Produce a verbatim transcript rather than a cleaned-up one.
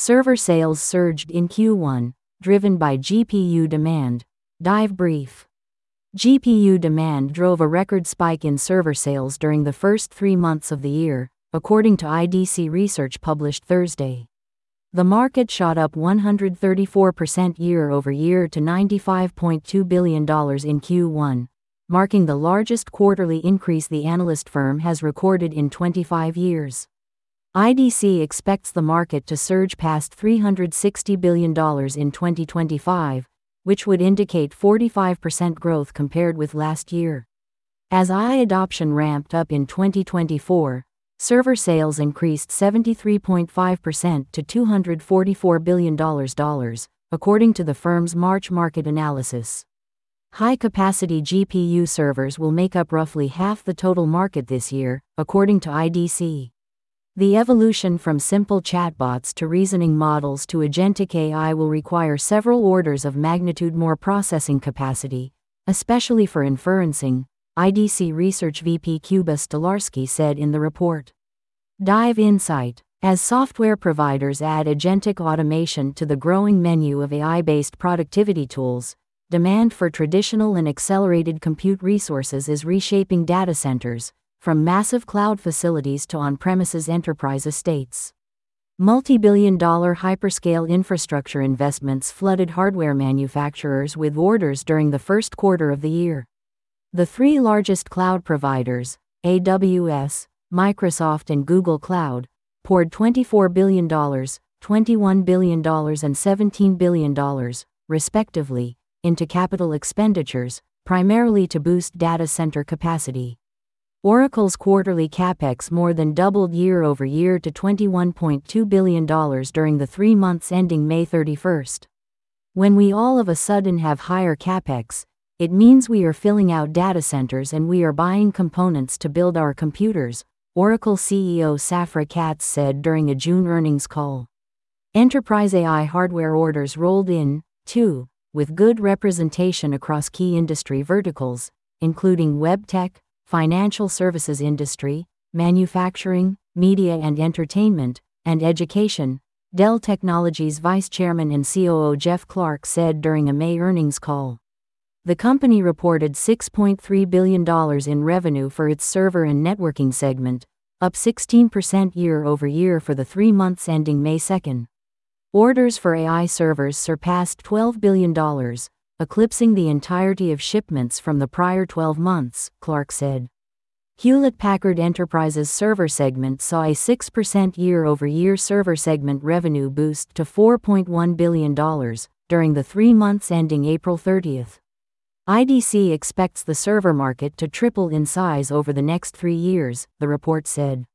Server sales surged in Q one, driven by G P U demand. Dive brief. G P U demand drove a record spike in server sales during the first three months of the year, according to I D C research published Thursday. The market shot up one hundred thirty-four percent year-over-year to ninety-five point two billion dollars in Q one, marking the largest quarterly increase the analyst firm has recorded in twenty-five years. I D C expects the market to surge past three hundred sixty billion dollars in twenty twenty-five, which would indicate forty-five percent growth compared with last year. As A I adoption ramped up in twenty twenty-four, server sales increased seventy-three point five percent to two hundred forty-four billion dollars, according to the firm's March market analysis. High-capacity G P U servers will make up roughly half the total market this year, according to I D C. The evolution from simple chatbots to reasoning models to agentic A I will require several orders of magnitude more processing capacity, especially for inferencing, I D C Research V P Kuba Stolarski said in the report. Dive insight. As software providers add agentic automation to the growing menu of A I-based productivity tools, demand for traditional and accelerated compute resources is reshaping data centers, from massive cloud facilities to on-premises enterprise estates. Multi-billion dollar hyperscale infrastructure investments flooded hardware manufacturers with orders during the first quarter of the year. The three largest cloud providers, A W S, Microsoft and Google Cloud, poured twenty-four billion dollars, twenty-one billion dollars and seventeen billion dollars, respectively, into capital expenditures, primarily to boost data center capacity. Oracle's quarterly capex more than doubled year-over-year to twenty-one point two billion dollars during the three months ending May thirty-first. When we all of a sudden have higher capex, it means we are filling out data centers and we are buying components to build our computers, Oracle C E O Safra Catz said during a June earnings call. Enterprise A I hardware orders rolled in, too, with good representation across key industry verticals, including web tech, financial services industry, manufacturing, media and entertainment, and education, Dell Technologies Vice Chairman and C O O Jeff Clarke said during a May earnings call. The company reported six point three billion dollars in revenue for its server and networking segment, up sixteen percent year-over-year for the three months ending May second. Orders for A I servers surpassed twelve billion dollars, eclipsing the entirety of shipments from the prior twelve months, Clarke said. Hewlett-Packard Enterprise's server segment saw a six percent year-over-year server segment revenue boost to four point one billion dollars during the three months ending April thirtieth. I D C expects the server market to triple in size over the next three years, the report said.